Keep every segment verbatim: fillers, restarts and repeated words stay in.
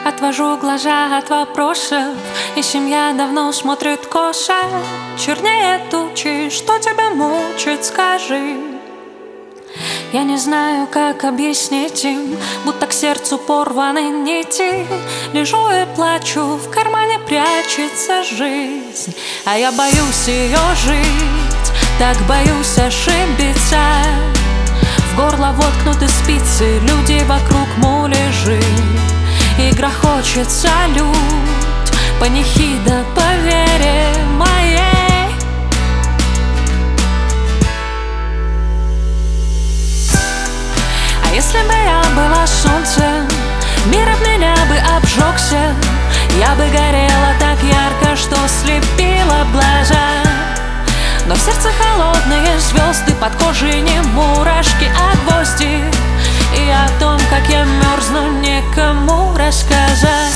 Отвожу глаза от вопросов, и семья давно смотрит косо. Чернее тучи, что тебя мучит, скажи. Я не знаю, как объяснить им, будто к сердцу порваны нити. Лежу и плачу, в кармане прячется жизнь, а я боюсь ее жить, так боюсь ошибиться. В горло воткнуты спицы, люди вокруг муляжи, и грохочет салют, панихида по вере моей. А если бы я была солнцем, мир об меня бы обжегся. Я бы горела так ярко, что слепила глаза. Но в сердце холодные звезды, под кожей не мурашки, а гвозди. И о том, как я мерзну, некому рассказать.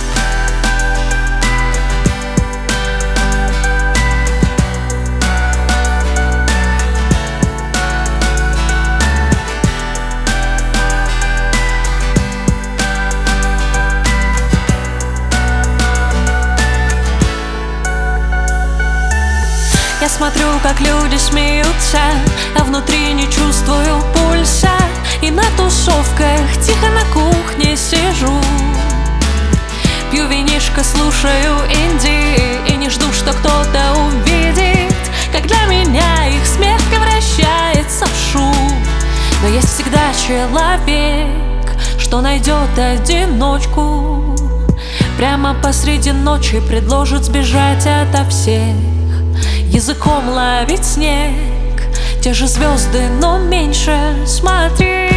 Я смотрю, как люди смеются, а внутри не чувствую пульса. И на тусовках тихо на кухне сижу, пью винишко, слушаю инди, и не жду, что кто-то увидит, как для меня их смех превращается в шум. Но есть всегда человек, что найдет одиночку, прямо посреди ночи предложит сбежать ото всех, языком ловить снег, те же звезды, но меньше смотри.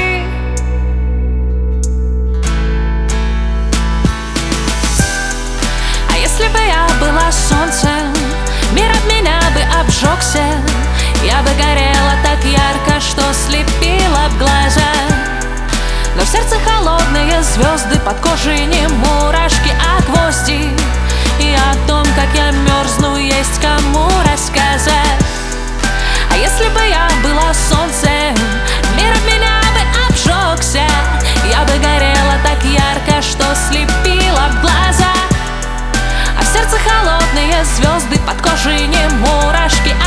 А если бы я была солнцем, мир от меня бы обжегся. Я бы горела так ярко, что слепила глаза. Но в сердце холодные звезды, под кожей не мурашки, а гвозди. И о том, как я мерзну, есть кому рассказать. А если бы я была солнцем, мир от меня бы обжегся. Я бы горела так ярко, что слепила глаза. А в сердце холодные звезды, под кожей не мурашки,